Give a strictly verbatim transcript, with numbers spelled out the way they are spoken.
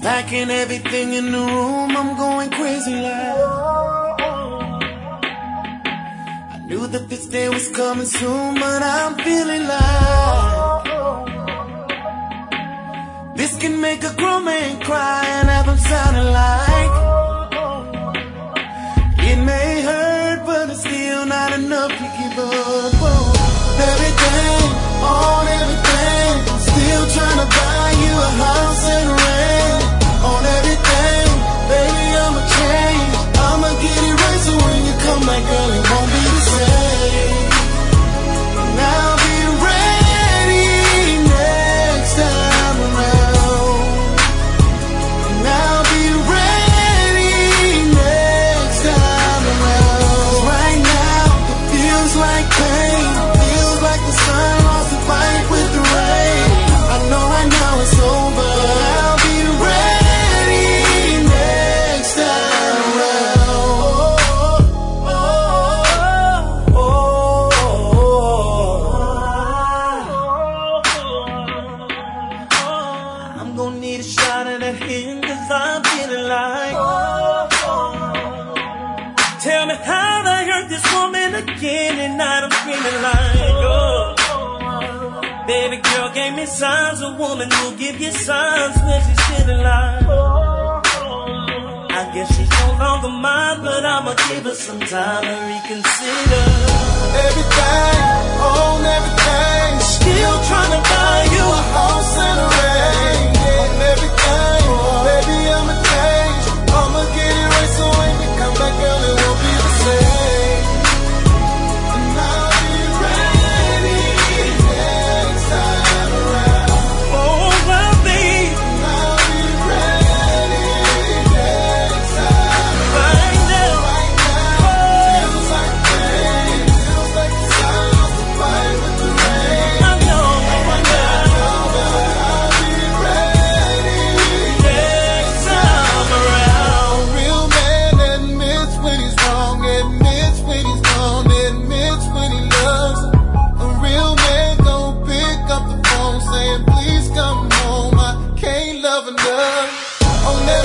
Stacking everything in the room, I'm going crazy like. I knew that this day was coming soon, but I'm feeling like this can make a grown man cry and have him sounding like. It may hurt, but it's still not enough to keep up. Whoa. Everything, on everything, still trying to buy you a house and a ring. On everything, baby, I'ma change. I'ma get it right, so when you come back, girl, it won't be the same. And I'll be ready next time around. And I'll be ready next time around. 'Cause right now, it feels like pain. Feels like the sun lost the fight with the rain. I know right now it's over. I'll be ready next time around. I'm gonna need a shot of that hit, 'cause I'm feeling like. Tell me how I hurt this woman again, and I'm feeling like. Oh. Baby girl gave me signs, a woman will give you signs when she's feeling like. I guess she's no longer mine, but I'ma give her some time to reconsider. Everything, on everything, still trying to buy you a house and a ring. On everything, baby, I'ma change. I'ma get it right, so when you come back, girl, it won't be the same. And I'll be ready next time around. Oh, I'll be, I'll be ready next time around. Right now, right now, feels like pain. Feels like the sun lost the fight with the rain. I know, I know, but I'll be ready next time around. A real man admits when he's wrong, admits when he's gone, admits when he loves. A real man gon' pick up the phone saying, please come home, I can't love enough. On